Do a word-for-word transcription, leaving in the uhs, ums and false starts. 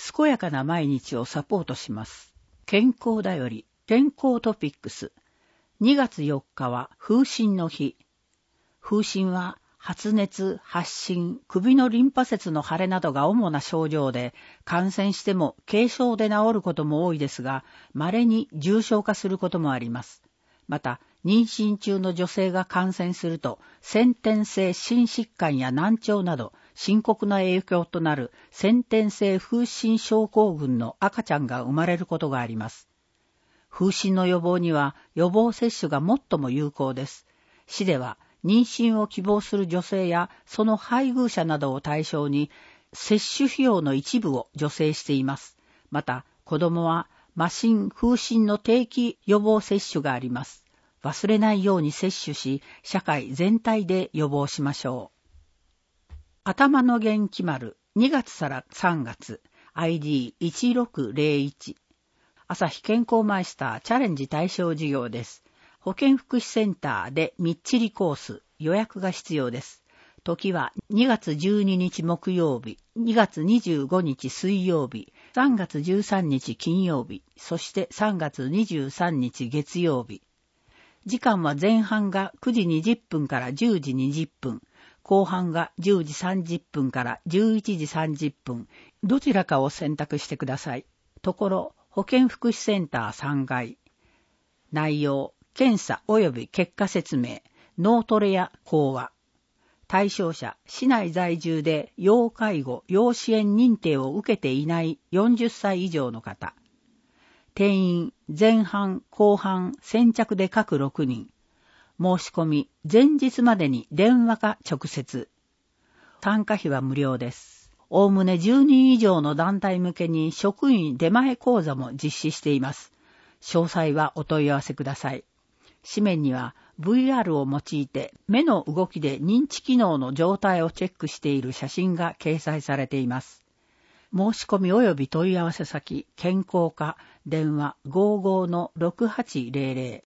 健やかな毎日をサポートします。健康だより、健康トピックス。にがつよっかは風疹の日。風疹は発熱、発疹、首のリンパ節の腫れなどが主な症状で、感染しても軽症で治ることも多いですが、稀に重症化することもあります。また、妊娠中の女性が感染すると、先天性心疾患や難聴など、深刻な影響となる先天性風疹症候群の赤ちゃんが生まれることがあります。風疹の予防には予防接種が最も有効です。市では、妊娠を希望する女性やその配偶者などを対象に接種費用の一部を助成しています。また子どもは麻疹・風疹の定期予防接種があります。忘れないように接種し、社会全体で予防しましょう。頭の元気丸にがつからさんがつ アイディーいちろくゼロいち 朝日健康マイスターチャレンジ対象事業です。保健福祉センターでみっちりコース、予約が必要です。時はにがつじゅうににち木曜日、にがつにじゅうごにち水曜日、さんがつじゅうさんにち金曜日、そしてさんがつにじゅうさんにち月曜日。時間は前半がくじにじゅっぷんからじゅうじにじゅっぷん、後半がじゅうじさんじゅっぷんからじゅういちじさんじゅっぷん、どちらかを選択してください。ところ、保健福祉センターさんがい。内容、検査及び結果説明、脳トレや講話。対象者、市内在住で要介護・要支援認定を受けていないよんじゅっさい以上の方。定員、前半、後半、先着で各ろくにん。申し込み、前日までに電話か直接。参加費は無料です。おおむねじゅうにん以上の団体向けに職員出前講座も実施しています。詳細はお問い合わせください。紙面には ブイアール を用いて目の動きで認知機能の状態をチェックしている写真が掲載されています。申し込み及び問い合わせ先、健康課、電話 ごじゅうごのろくはちゼロゼロ